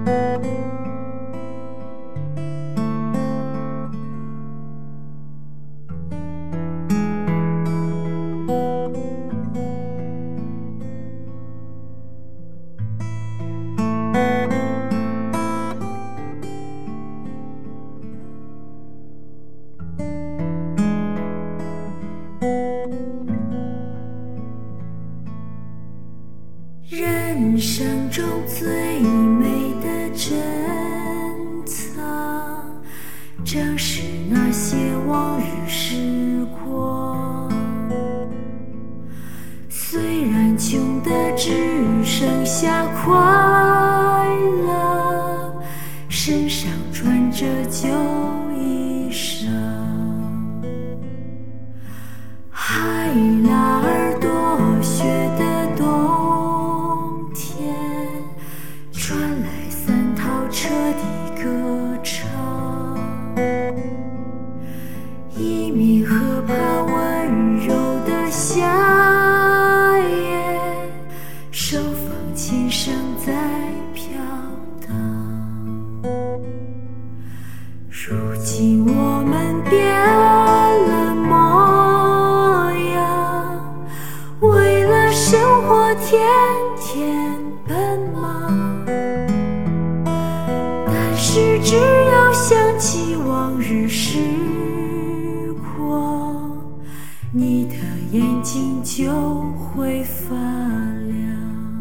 人生中最美的珍藏，正是那些往日时光。虽然穷得只剩下快乐，身上穿着旧衣裳，海拉尔多雪的冬天，传来三套车的歌唱。一面河畔温柔的夏夜，手风琴声在飘荡。如今我们变了模样，为了生活天天奔忙，但是只要想起往日时光，你的眼睛就会发亮。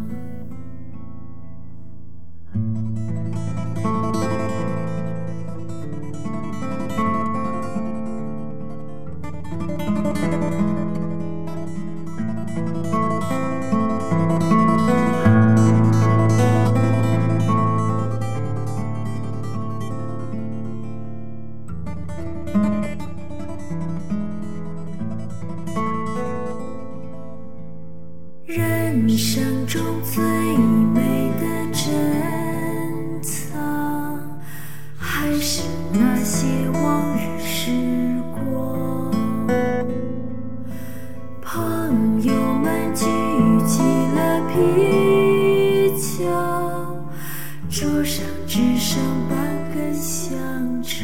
人生中最美的珍藏，还是那些往日时光。朋友们举起了啤酒，桌上只剩半根香肠。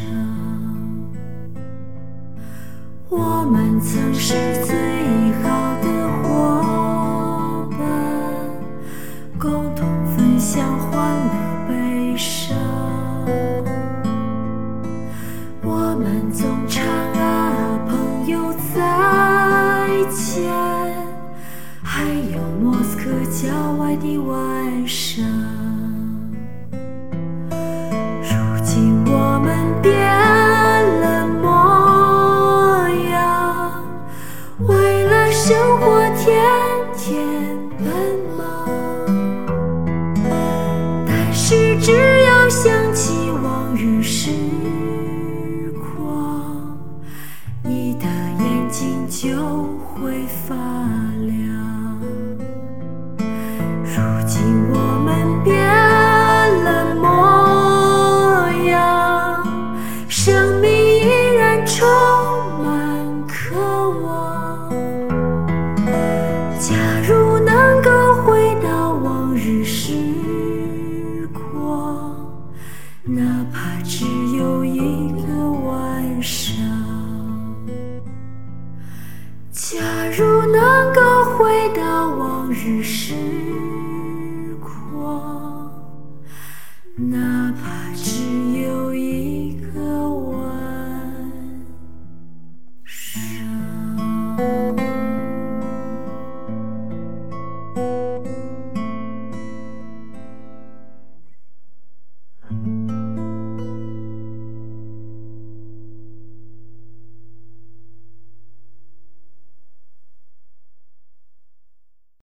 我们曾是最好的伙伴，共同分享欢乐悲伤。我们总唱啊朋友再见，还有莫斯科郊外的晚上。如今我们变了模样，为了生活天天奔忙，但是只要想起往日时光，你的眼睛就会发亮。如今我们变了模样，生命依然充满渴望。假如能够回到往日时光，哪怕只有一个晚上。假如能够回到往日时光，哪怕只有